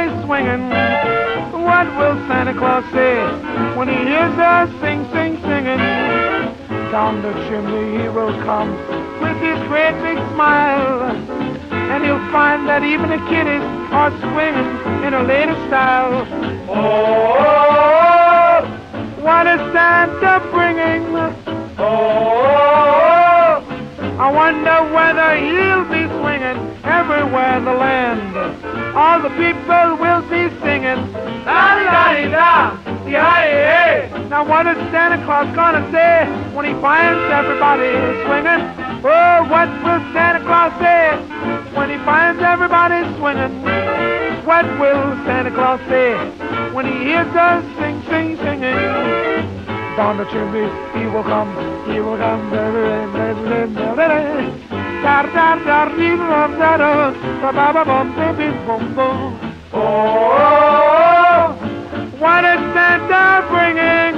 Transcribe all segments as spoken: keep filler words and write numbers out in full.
everybody swinging. What will Santa Claus say when he hears us sing, sing, singing? Down the chimney he will come with his great big smile, and he'll find that even the kiddies are swinging in a latest style. Oh, what is Santa bringing? Oh, I wonder whether he'll be swinging everywhere in the land. All the people will be singing la-di-da-di-da, yeah. Now what is Santa Claus gonna say when he finds everybody swinging? Oh, what will Santa Claus say when he finds everybody swinging? What will Santa Claus say when he hears us sing, sing, singing? Down the chimney he will come, he will come. Oh, what is Santa bringing?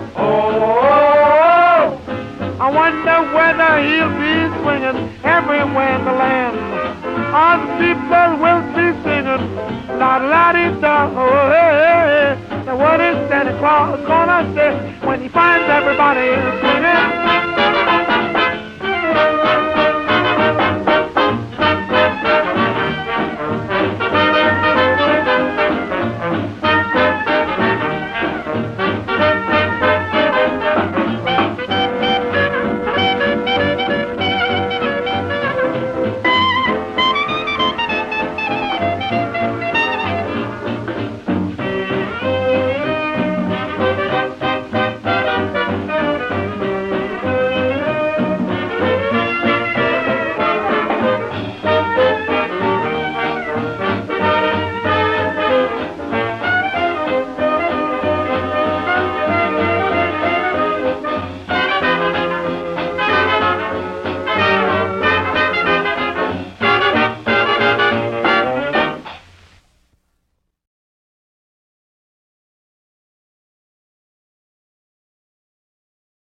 Oh, I wonder whether he'll be swinging everywhere in the land. All the people will be singing la-di-da-di-da. Oh, hey, hey, hey. Now what is Santa Claus gonna say when he finds everybody swinging?